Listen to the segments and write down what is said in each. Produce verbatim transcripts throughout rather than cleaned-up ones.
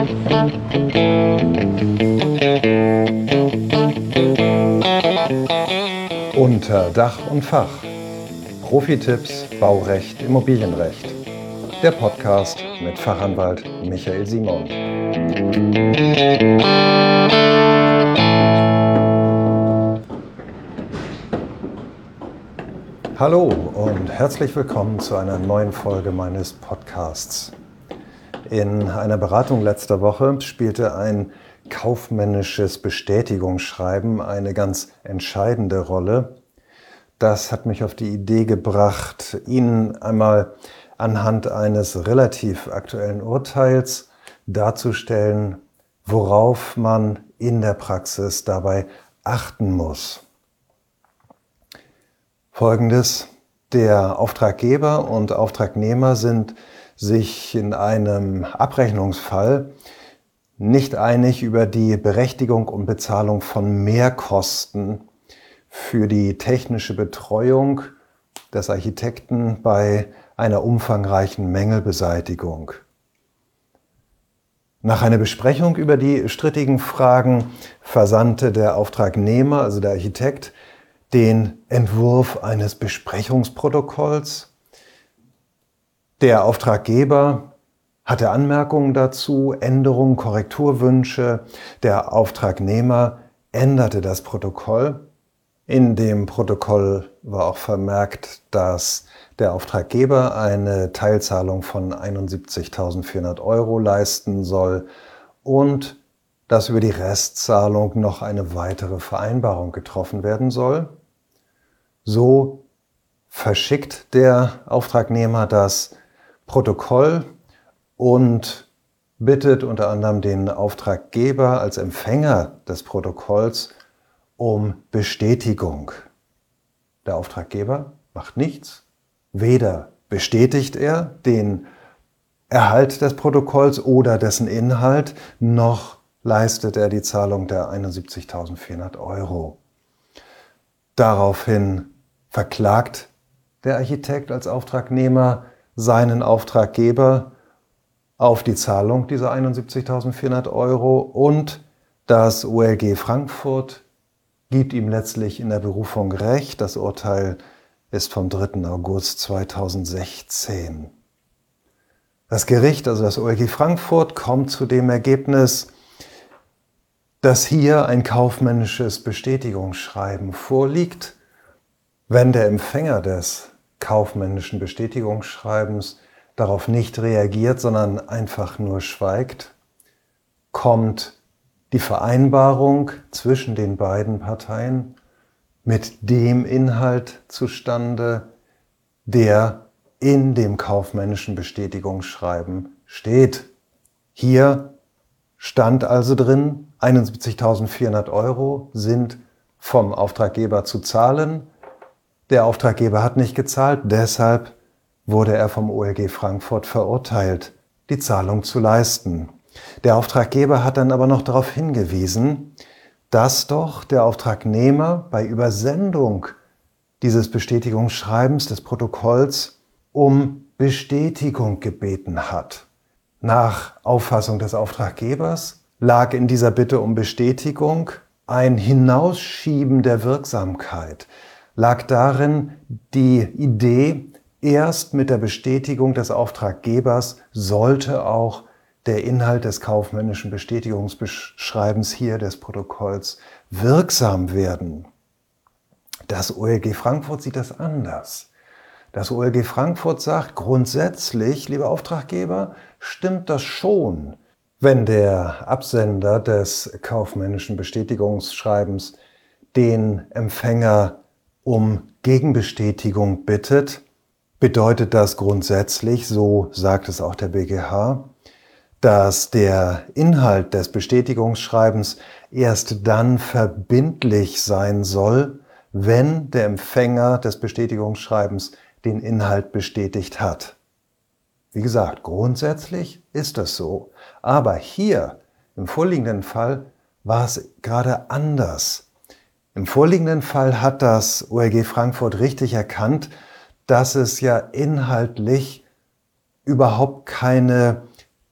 Unter Dach und Fach. Profitipps, Baurecht, Immobilienrecht. Der Podcast mit Fachanwalt Michael Simon. Hallo und herzlich willkommen zu einer neuen Folge meines Podcasts. In einer Beratung letzter Woche spielte ein kaufmännisches Bestätigungsschreiben eine ganz entscheidende Rolle. Das hat mich auf die Idee gebracht, Ihnen einmal anhand eines relativ aktuellen Urteils darzustellen, worauf man in der Praxis dabei achten muss. Folgendes: Der Auftraggeber und Auftragnehmer sind sich in einem Abrechnungsfall nicht einig über die Berechtigung und Bezahlung von Mehrkosten für die technische Betreuung des Architekten bei einer umfangreichen Mängelbeseitigung. Nach einer Besprechung über die strittigen Fragen versandte der Auftragnehmer, also der Architekt, den Entwurf eines Besprechungsprotokolls. Der Auftraggeber hatte Anmerkungen dazu, Änderungen, Korrekturwünsche. Der Auftragnehmer änderte das Protokoll. In dem Protokoll war auch vermerkt, dass der Auftraggeber eine Teilzahlung von einundsiebzigtausendvierhundert Euro leisten soll und dass über die Restzahlung noch eine weitere Vereinbarung getroffen werden soll. So verschickt der Auftragnehmer das Protokoll und bittet unter anderem den Auftraggeber als Empfänger des Protokolls um Bestätigung. Der Auftraggeber macht nichts. Weder bestätigt er den Erhalt des Protokolls oder dessen Inhalt, noch leistet er die Zahlung der einundsiebzigtausendvierhundert Euro. Daraufhin verklagt der Architekt als Auftragnehmer seinen Auftraggeber auf die Zahlung dieser einundsiebzigtausendvierhundert Euro und das O L G Frankfurt gibt ihm letztlich in der Berufung Recht. Das Urteil ist vom dritten August zweitausendsechzehn. Das Gericht, also das O L G Frankfurt, kommt zu dem Ergebnis, dass hier ein kaufmännisches Bestätigungsschreiben vorliegt. Wenn der Empfänger des kaufmännischen Bestätigungsschreibens darauf nicht reagiert, sondern einfach nur schweigt, kommt die Vereinbarung zwischen den beiden Parteien mit dem Inhalt zustande, der in dem kaufmännischen Bestätigungsschreiben steht. Hier stand also drin, einundsiebzigtausendvierhundert Euro sind vom Auftraggeber zu zahlen. Der Auftraggeber hat nicht gezahlt, deshalb wurde er vom O L G Frankfurt verurteilt, die Zahlung zu leisten. Der Auftraggeber hat dann aber noch darauf hingewiesen, dass doch der Auftragnehmer bei Übersendung dieses Bestätigungsschreibens, des Protokolls, um Bestätigung gebeten hat. Nach Auffassung des Auftraggebers lag in dieser Bitte um Bestätigung ein Hinausschieben der Wirksamkeit, lag darin die Idee, erst mit der Bestätigung des Auftraggebers sollte auch der Inhalt des kaufmännischen Bestätigungsschreibens hier des Protokolls wirksam werden. Das O L G Frankfurt sieht das anders. Das O L G Frankfurt sagt grundsätzlich, lieber Auftraggeber, stimmt das schon, wenn der Absender des kaufmännischen Bestätigungsschreibens den Empfänger um Gegenbestätigung bittet, bedeutet das grundsätzlich, so sagt es auch der B G H, dass der Inhalt des Bestätigungsschreibens erst dann verbindlich sein soll, wenn der Empfänger des Bestätigungsschreibens den Inhalt bestätigt hat. Wie gesagt, grundsätzlich ist das so. Aber hier, im vorliegenden Fall, war es gerade anders. Im vorliegenden Fall hat das O L G Frankfurt richtig erkannt, dass es ja inhaltlich überhaupt keine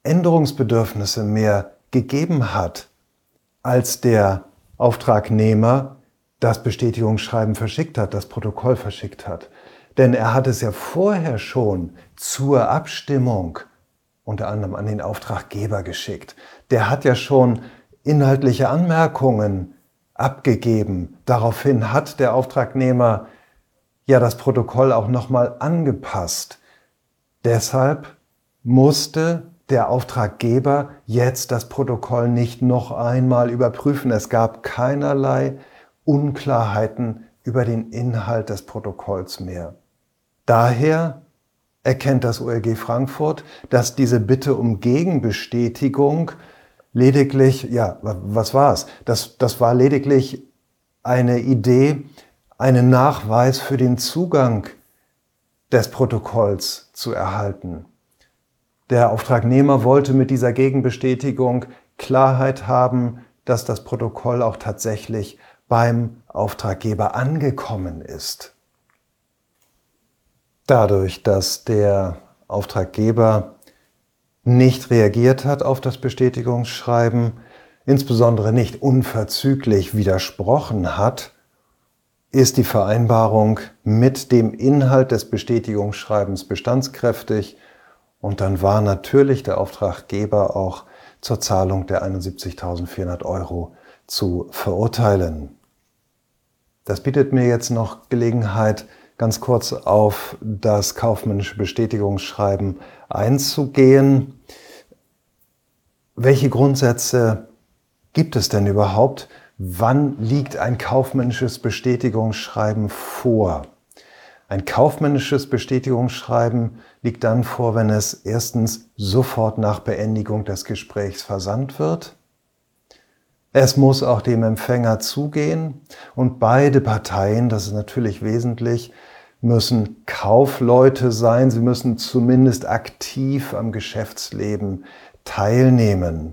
Änderungsbedürfnisse mehr gegeben hat, als der Auftragnehmer das Bestätigungsschreiben verschickt hat, das Protokoll verschickt hat. Denn er hat es ja vorher schon zur Abstimmung unter anderem an den Auftraggeber geschickt. Der hat ja schon inhaltliche Anmerkungen abgegeben. Daraufhin hat der Auftragnehmer ja das Protokoll auch nochmal angepasst. Deshalb musste der Auftraggeber jetzt das Protokoll nicht noch einmal überprüfen. Es gab keinerlei Unklarheiten über den Inhalt des Protokolls mehr. Daher erkennt das O L G Frankfurt, dass diese Bitte um Gegenbestätigung lediglich, ja, was war es? Das, das war lediglich eine Idee, einen Nachweis für den Zugang des Protokolls zu erhalten. Der Auftragnehmer wollte mit dieser Gegenbestätigung Klarheit haben, dass das Protokoll auch tatsächlich beim Auftraggeber angekommen ist. Dadurch, dass der Auftraggeber nicht reagiert hat auf das Bestätigungsschreiben, insbesondere nicht unverzüglich widersprochen hat, ist die Vereinbarung mit dem Inhalt des Bestätigungsschreibens bestandskräftig und dann war natürlich der Auftraggeber auch zur Zahlung der einundsiebzigtausendvierhundert Euro zu verurteilen. Das bietet mir jetzt noch Gelegenheit, ganz kurz auf das kaufmännische Bestätigungsschreiben einzugehen. Welche Grundsätze gibt es denn überhaupt? Wann liegt ein kaufmännisches Bestätigungsschreiben vor? Ein kaufmännisches Bestätigungsschreiben liegt dann vor, wenn es erstens sofort nach Beendigung des Gesprächs versandt wird. Es muss auch dem Empfänger zugehen und beide Parteien, das ist natürlich wesentlich, müssen Kaufleute sein. Sie müssen zumindest aktiv am Geschäftsleben teilnehmen.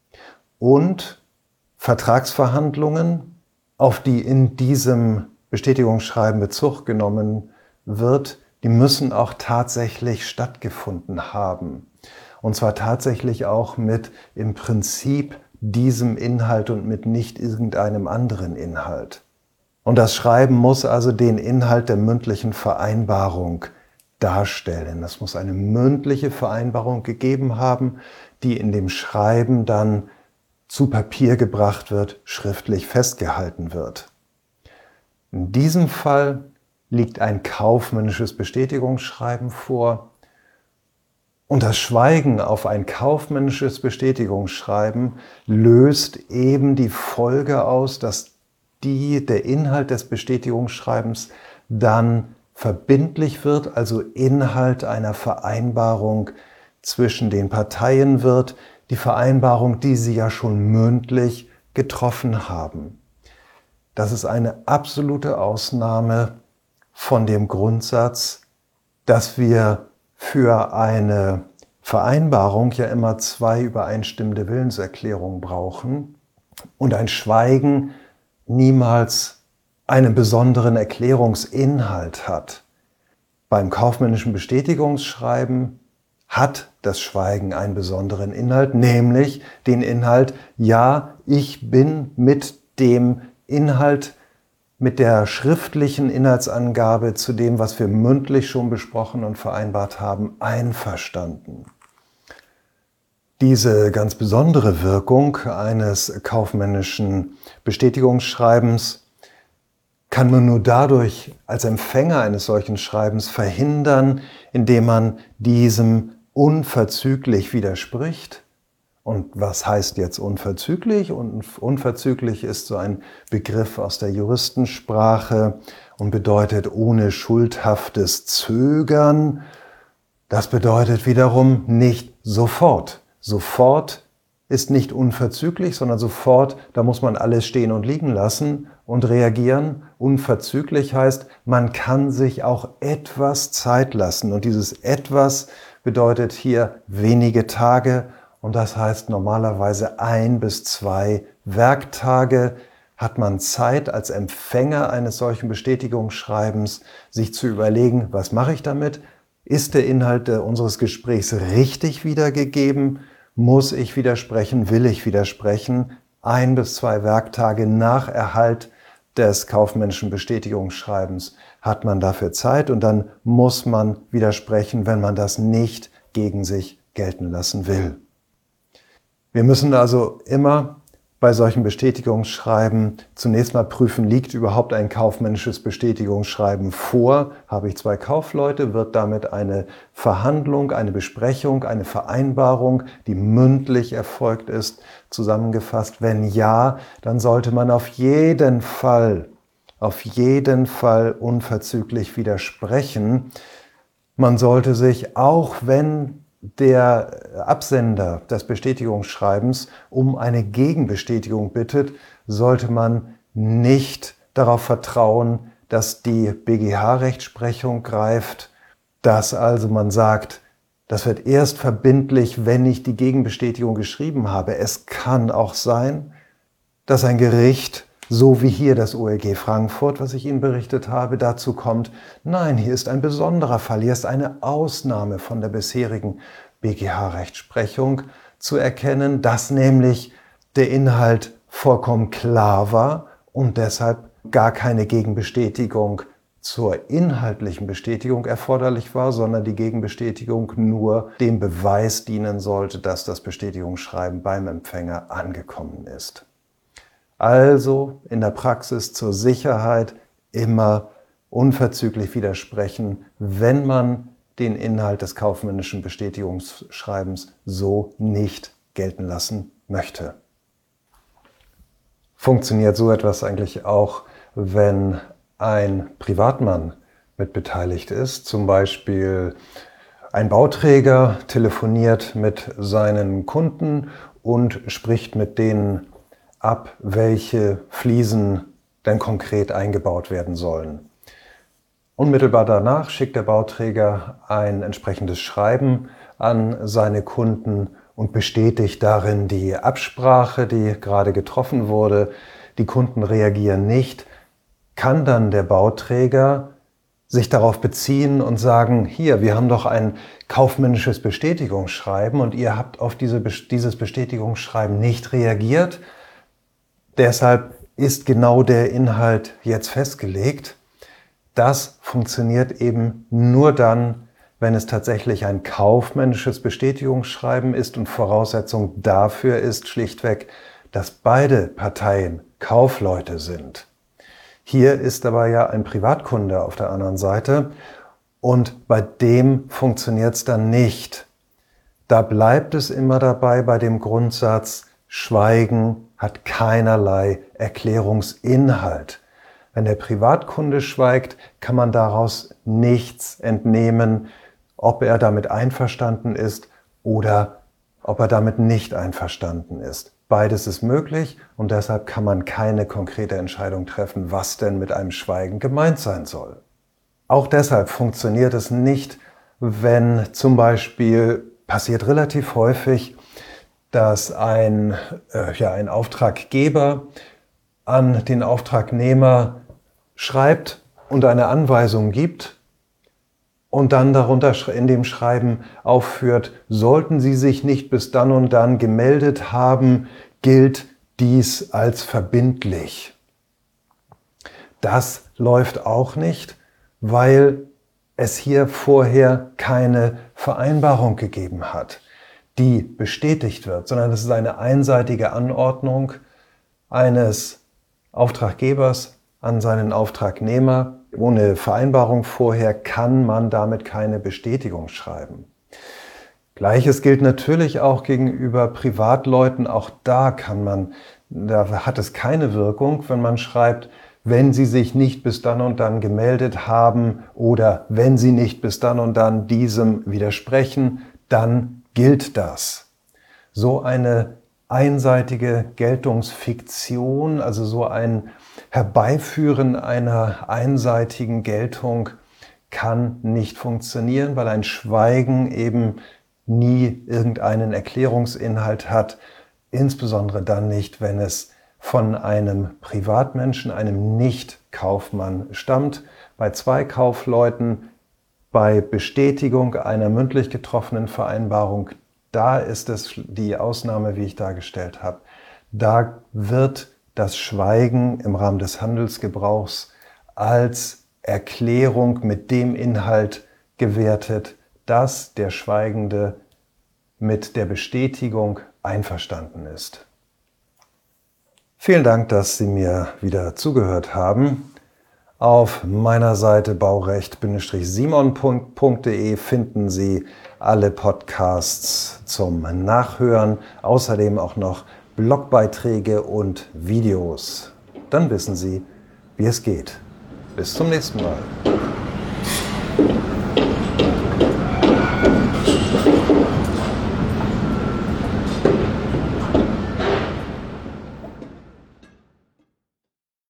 Und Vertragsverhandlungen, auf die in diesem Bestätigungsschreiben Bezug genommen wird, die müssen auch tatsächlich stattgefunden haben. Und zwar tatsächlich auch mit im Prinzip diesem Inhalt und mit nicht irgendeinem anderen Inhalt. Und das Schreiben muss also den Inhalt der mündlichen Vereinbarung darstellen. Es muss eine mündliche Vereinbarung gegeben haben, die in dem Schreiben dann zu Papier gebracht wird, schriftlich festgehalten wird. In diesem Fall liegt ein kaufmännisches Bestätigungsschreiben vor. Und das Schweigen auf ein kaufmännisches Bestätigungsschreiben löst eben die Folge aus, dass die, der Inhalt des Bestätigungsschreibens dann verbindlich wird, also Inhalt einer Vereinbarung zwischen den Parteien wird, die Vereinbarung, die sie ja schon mündlich getroffen haben. Das ist eine absolute Ausnahme von dem Grundsatz, dass wir für eine Vereinbarung ja immer zwei übereinstimmende Willenserklärungen brauchen und ein Schweigen niemals einen besonderen Erklärungsinhalt hat. Beim kaufmännischen Bestätigungsschreiben hat das Schweigen einen besonderen Inhalt, nämlich den Inhalt, ja, ich bin mit dem Inhalt, mit der schriftlichen Inhaltsangabe zu dem, was wir mündlich schon besprochen und vereinbart haben, einverstanden. Diese ganz besondere Wirkung eines kaufmännischen Bestätigungsschreibens kann man nur dadurch als Empfänger eines solchen Schreibens verhindern, indem man diesem unverzüglich widerspricht. Und was heißt jetzt unverzüglich? Und unverzüglich ist so ein Begriff aus der Juristensprache und bedeutet ohne schuldhaftes Zögern. Das bedeutet wiederum nicht sofort. Sofort ist nicht unverzüglich, sondern sofort, da muss man alles stehen und liegen lassen und reagieren. Unverzüglich heißt, man kann sich auch etwas Zeit lassen. Und dieses etwas bedeutet hier wenige Tage. Und das heißt normalerweise ein bis zwei Werktage hat man Zeit als Empfänger eines solchen Bestätigungsschreibens, sich zu überlegen, was mache ich damit? Ist der Inhalt unseres Gesprächs richtig wiedergegeben? muss ich widersprechen, will ich widersprechen. Ein bis zwei Werktage nach Erhalt des kaufmännischen Bestätigungsschreibens hat man dafür Zeit und dann muss man widersprechen, wenn man das nicht gegen sich gelten lassen will. Wir müssen also immer bei solchen Bestätigungsschreiben zunächst mal prüfen, liegt überhaupt ein kaufmännisches Bestätigungsschreiben vor? Habe ich zwei Kaufleute? Wird damit eine Verhandlung, eine Besprechung, eine Vereinbarung, die mündlich erfolgt ist, zusammengefasst? Wenn ja, dann sollte man auf jeden Fall, auf jeden Fall unverzüglich widersprechen. Man sollte sich, auch wenn der Absender des Bestätigungsschreibens um eine Gegenbestätigung bittet, sollte man nicht darauf vertrauen, dass die B G H-Rechtsprechung greift, dass also man sagt, das wird erst verbindlich, wenn ich die Gegenbestätigung geschrieben habe. Es kann auch sein, dass ein Gericht, so wie hier das O L G Frankfurt, was ich Ihnen berichtet habe, dazu kommt, nein, hier ist ein besonderer Fall, hier ist eine Ausnahme von der bisherigen B G H-Rechtsprechung zu erkennen, dass nämlich der Inhalt vollkommen klar war und deshalb gar keine Gegenbestätigung zur inhaltlichen Bestätigung erforderlich war, sondern die Gegenbestätigung nur dem Beweis dienen sollte, dass das Bestätigungsschreiben beim Empfänger angekommen ist. Also in der Praxis zur Sicherheit immer unverzüglich widersprechen, wenn man den Inhalt des kaufmännischen Bestätigungsschreibens so nicht gelten lassen möchte. Funktioniert so etwas eigentlich auch, wenn ein Privatmann mit beteiligt ist, zum Beispiel ein Bauträger telefoniert mit seinen Kunden und spricht mit denen ab, welche Fliesen denn konkret eingebaut werden sollen. Unmittelbar danach schickt der Bauträger ein entsprechendes Schreiben an seine Kunden und bestätigt darin die Absprache, die gerade getroffen wurde. Die Kunden reagieren nicht. Kann dann der Bauträger sich darauf beziehen und sagen, hier, wir haben doch ein kaufmännisches Bestätigungsschreiben und ihr habt auf diese, dieses Bestätigungsschreiben nicht reagiert. Deshalb ist genau der Inhalt jetzt festgelegt. Das funktioniert eben nur dann, wenn es tatsächlich ein kaufmännisches Bestätigungsschreiben ist und Voraussetzung dafür ist schlichtweg, dass beide Parteien Kaufleute sind. Hier ist aber ja ein Privatkunde auf der anderen Seite und bei dem funktioniert es dann nicht. Da bleibt es immer dabei bei dem Grundsatz, Schweigen hat keinerlei Erklärungsinhalt. Wenn der Privatkunde schweigt, kann man daraus nichts entnehmen, ob er damit einverstanden ist oder ob er damit nicht einverstanden ist. Beides ist möglich und deshalb kann man keine konkrete Entscheidung treffen, was denn mit einem Schweigen gemeint sein soll. Auch deshalb funktioniert es nicht, wenn zum Beispiel, passiert relativ häufig, dass ein, äh, ja, ein Auftraggeber an den Auftragnehmer schreibt und eine Anweisung gibt und dann darunter in dem Schreiben aufführt, sollten Sie sich nicht bis dann und dann gemeldet haben, gilt dies als verbindlich. Das läuft auch nicht, weil es hier vorher keine Vereinbarung gegeben hat, die bestätigt wird, sondern es ist eine einseitige Anordnung eines Auftraggebers an seinen Auftragnehmer. Ohne Vereinbarung vorher kann man damit keine Bestätigung schreiben. Gleiches gilt natürlich auch gegenüber Privatleuten. Auch da kann man, da hat es keine Wirkung, wenn man schreibt, wenn Sie sich nicht bis dann und dann gemeldet haben oder wenn Sie nicht bis dann und dann diesem widersprechen, dann gilt das. So eine einseitige Geltungsfiktion, also so ein Herbeiführen einer einseitigen Geltung kann nicht funktionieren, weil ein Schweigen eben nie irgendeinen Erklärungsinhalt hat, insbesondere dann nicht, wenn es von einem Privatmenschen, einem Nicht-Kaufmann stammt. Bei zwei Kaufleuten, bei Bestätigung einer mündlich getroffenen Vereinbarung, da ist es die Ausnahme, wie ich dargestellt habe. Da wird das Schweigen im Rahmen des Handelsgebrauchs als Erklärung mit dem Inhalt gewertet, dass der Schweigende mit der Bestätigung einverstanden ist. Vielen Dank, dass Sie mir wieder zugehört haben. Auf meiner Seite baurecht Simon punkt de finden Sie alle Podcasts zum Nachhören, außerdem auch noch Blogbeiträge und Videos. Dann wissen Sie, wie es geht. Bis zum nächsten Mal.